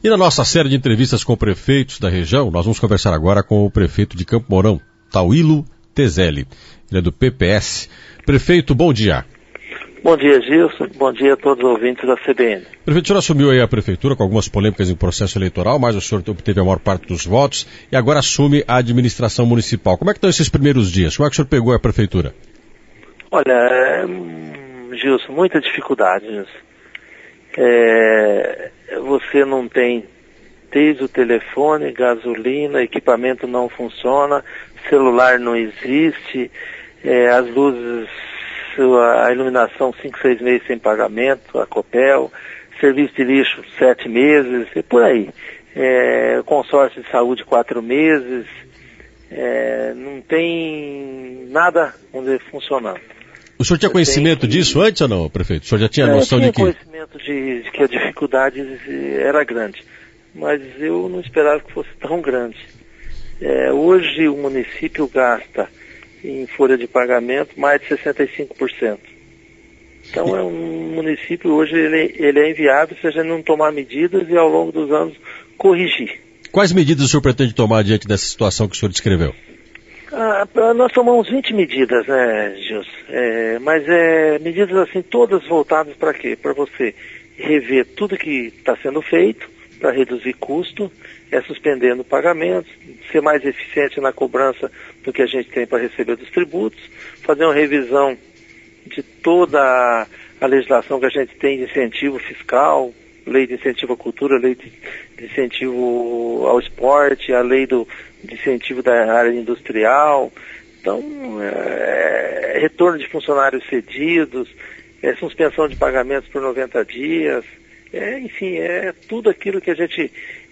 E na nossa série de entrevistas com prefeitos da região, nós vamos conversar agora com o prefeito de Campo Mourão, Tauílo Tezelli. Ele é do PPS. Prefeito, bom dia. Bom dia, Gilson. Bom dia a todos os ouvintes da CBN. Prefeito, o senhor assumiu aí a prefeitura com algumas polêmicas em processo eleitoral, mas o senhor obteve a maior parte dos votos e agora assume a administração municipal. Como é que estão esses primeiros dias? Como é que o senhor pegou a prefeitura? Olha, Gilson, muita dificuldade, Gilson. Você não tem desde o telefone, gasolina, equipamento não funciona, celular não existe, as luzes, a iluminação 5, 6 meses sem pagamento, a Copel, serviço de lixo 7 meses, e por aí. Consórcio de saúde 4 meses, não tem nada, vamos dizer, funcionando. O senhor tinha conhecimento disso antes ou não, prefeito? O senhor já tinha noção de que... Eu tinha conhecimento de que a dificuldade era grande, mas eu não esperava que fosse tão grande. Hoje o município gasta em folha de pagamento mais de 65%. Então é um município, hoje ele é inviável se a gente não tomar medidas e ao longo dos anos corrigir. Quais medidas o senhor pretende tomar diante dessa situação que o senhor descreveu? Nós tomamos 20 medidas, né, Gilson? Mas medidas assim, todas voltadas para quê? Para você rever tudo que está sendo feito, para reduzir custo, suspendendo pagamentos, ser mais eficiente na cobrança do que a gente tem para receber dos tributos, fazer uma revisão de toda a legislação que a gente tem de incentivo fiscal, lei de incentivo à cultura, lei de incentivo ao esporte, a lei de incentivo da área industrial. Então, retorno de funcionários cedidos, suspensão de pagamentos por 90 dias, enfim, tudo aquilo que a gente...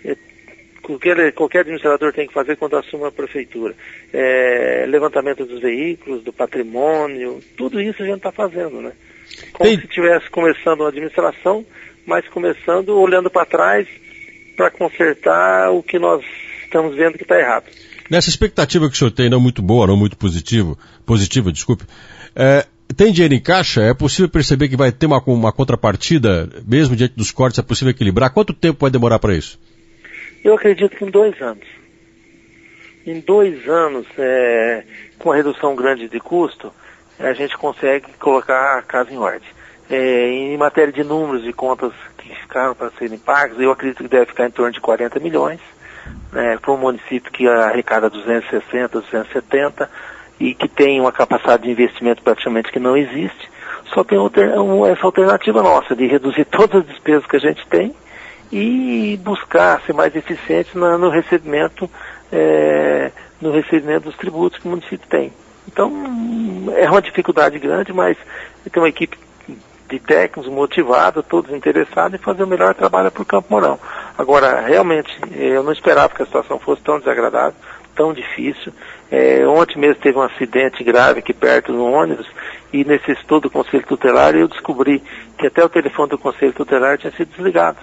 Qualquer administrador tem que fazer quando assume a prefeitura. Levantamento dos veículos, do patrimônio, tudo isso a gente está fazendo, né? Como se estivesse começando uma administração, mas começando olhando para trás para consertar o que nós estamos vendo que está errado. Nessa expectativa que o senhor tem, não muito boa, não muito positiva, desculpe, tem dinheiro em caixa? É possível perceber que vai ter uma contrapartida, mesmo diante dos cortes, é possível equilibrar? Quanto tempo vai demorar para isso? Eu acredito que em 2 anos. Em 2 anos, com a redução grande de custo, a gente consegue colocar a casa em ordem. Em matéria de números e contas que ficaram para serem pagas, eu acredito que deve ficar em torno de 40 milhões, para um município que arrecada 260, 270 e que tem uma capacidade de investimento praticamente que não existe. Só tem essa alternativa nossa de reduzir todas as despesas que a gente tem e buscar ser mais eficiente no recebimento dos tributos que o município tem. Então, é uma dificuldade grande, mas tem uma equipe de técnicos motivada, todos interessados em fazer o melhor trabalho para o Campo Mourão. Agora, realmente, eu não esperava que a situação fosse tão desagradável, tão difícil. Ontem mesmo teve um acidente grave aqui perto no ônibus e necessitou do Conselho Tutelar e eu descobri que até o telefone do Conselho Tutelar tinha sido desligado.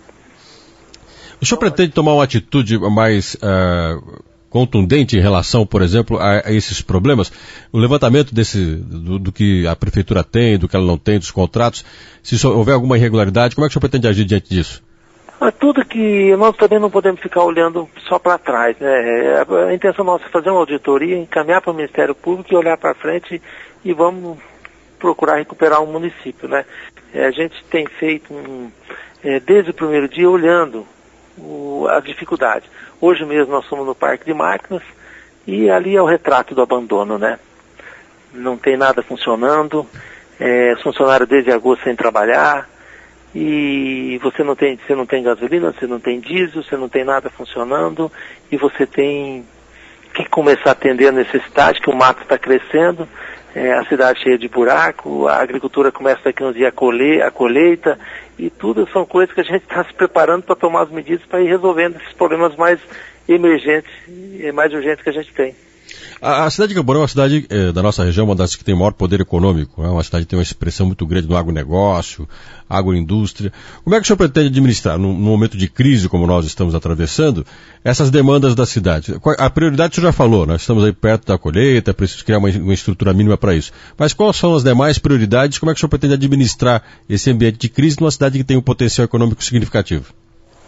O senhor pretende tomar uma atitude mais contundente em relação, por exemplo, a esses problemas? O levantamento do que a prefeitura tem, do que ela não tem, dos contratos, se houver alguma irregularidade, como é que o senhor pretende agir diante disso? Tudo que nós também não podemos ficar olhando só para trás, né? A intenção nossa é fazer uma auditoria, encaminhar para o Ministério Público e olhar para frente e vamos procurar recuperar o município, né? A gente tem feito desde o primeiro dia olhando a dificuldade. Hoje mesmo nós somos no Parque de Máquinas e ali é o retrato do abandono, né? Não tem nada funcionando, os funcionários desde agosto sem trabalhar e você não tem gasolina, você não tem diesel, você não tem nada funcionando e você tem que começar a atender a necessidade, que o mato está crescendo, a cidade cheia de buraco, a agricultura começa daqui uns dias a colheita, e tudo são coisas que a gente está se preparando para tomar as medidas para ir resolvendo esses problemas mais emergentes e mais urgentes que a gente tem. A cidade de Campo Mourão é uma cidade da nossa região, uma das que tem maior poder econômico, uma cidade que tem uma expressão muito grande no agronegócio, agroindústria. Como é que o senhor pretende administrar, num momento de crise como nós estamos atravessando, essas demandas da cidade? A prioridade o senhor já falou, nós estamos aí perto da colheita, preciso criar uma estrutura mínima para isso. Mas quais são as demais prioridades? Como é que o senhor pretende administrar esse ambiente de crise numa cidade que tem um potencial econômico significativo?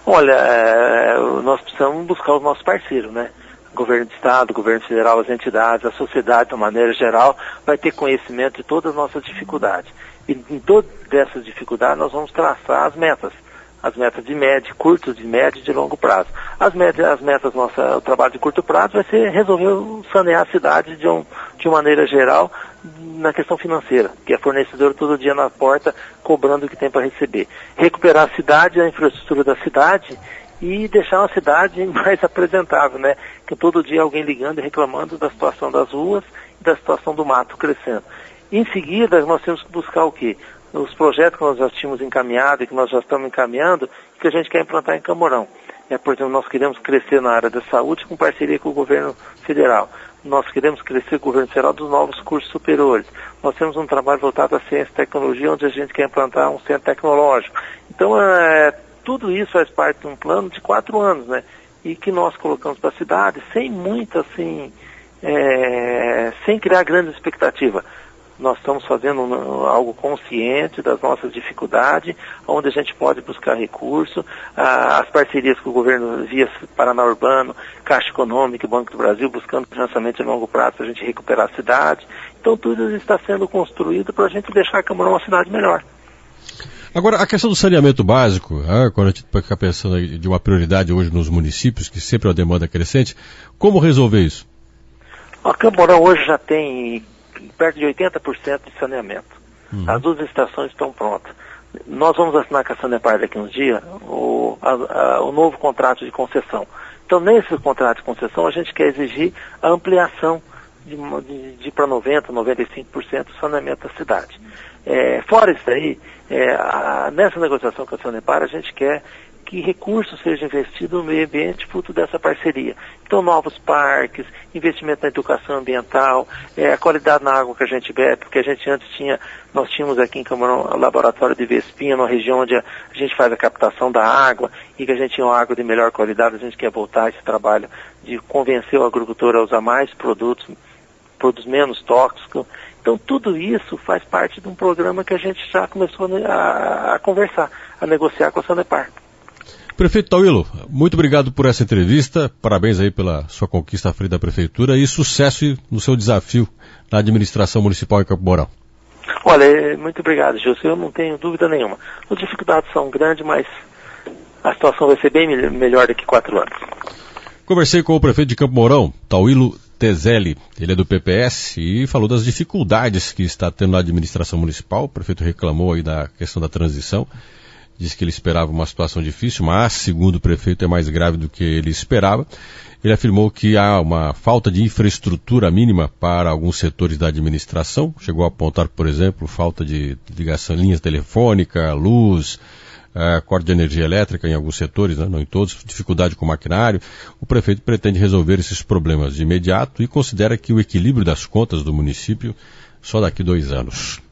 Olha, nós precisamos buscar os nossos parceiros, né? Governo do Estado, Governo Federal, as entidades, a sociedade, de uma maneira geral, vai ter conhecimento de todas as nossas dificuldades. E em todas essas dificuldades nós vamos traçar as metas de médio, curto, de médio e de longo prazo. As metas o trabalho de curto prazo vai ser resolver sanear a cidade de uma maneira geral na questão financeira, que é fornecedor todo dia na porta cobrando o que tem para receber. Recuperar a cidade, a infraestrutura da cidade e deixar uma cidade mais apresentável, né? Que todo dia alguém ligando e reclamando da situação das ruas e da situação do mato crescendo. Em seguida, nós temos que buscar o quê? Os projetos que nós já tínhamos encaminhado e que nós já estamos encaminhando, que a gente quer implantar em Camorão. Por exemplo, nós queremos crescer na área da saúde com parceria com o governo federal. Nós queremos crescer com o governo federal dos novos cursos superiores. Nós temos um trabalho voltado à ciência e tecnologia, onde a gente quer implantar um centro tecnológico. Então, tudo isso faz parte de um plano de 4 anos, né? E que nós colocamos para a cidade sem muita, assim, sem criar grandes expectativas. Nós estamos fazendo algo consciente das nossas dificuldades, onde a gente pode buscar recurso, as parcerias com o governo via Paraná Urbano, Caixa Econômica e Banco do Brasil, buscando financiamento a longo prazo para a gente recuperar a cidade. Então tudo isso está sendo construído para a gente deixar a Camorão uma cidade melhor. Agora, a questão do saneamento básico, quando a gente fica pensando de uma prioridade hoje nos municípios, que sempre é uma demanda crescente, como resolver isso? A Camorão hoje já tem perto de 80% de saneamento. As 2 estações estão prontas. Nós vamos assinar com a Sanepar daqui a uns dias o novo contrato de concessão. Então, nesse contrato de concessão, a gente quer exigir a ampliação de para 90%, 95% do saneamento da cidade. Fora isso aí, nessa negociação com a Sanepar, a gente quer que recursos sejam investidos no meio ambiente fruto dessa parceria. Então, novos parques, investimento na educação ambiental, a qualidade na água que a gente bebe, porque a gente antes nós tínhamos aqui em Camorão o laboratório de Vespinha, numa região onde a gente faz a captação da água e que a gente tinha uma água de melhor qualidade. A gente quer voltar a esse trabalho de convencer o agricultor a usar mais produtos menos tóxicos. Então, tudo isso faz parte de um programa que a gente já começou a conversar, a negociar com a Sanepar. Prefeito Tauilo, muito obrigado por essa entrevista, parabéns aí pela sua conquista à frente da Prefeitura e sucesso no seu desafio na administração municipal em Campo Mourão. Olha, muito obrigado, Gilson, eu não tenho dúvida nenhuma. As dificuldades são grandes, mas a situação vai ser bem melhor daqui a 4 anos. Conversei com o prefeito de Campo Mourão, Tauilo Tezelli, ele é do PPS e falou das dificuldades que está tendo na administração municipal. O prefeito reclamou aí da questão da transição. Disse que ele esperava uma situação difícil, mas, segundo o prefeito, é mais grave do que ele esperava. Ele afirmou que há uma falta de infraestrutura mínima para alguns setores da administração. Chegou a apontar, por exemplo, falta de ligação, linhas telefônicas, luz, corte de energia elétrica em alguns setores, né? Não em todos, dificuldade com o maquinário. O prefeito pretende resolver esses problemas de imediato e considera que o equilíbrio das contas do município só daqui a 2 anos.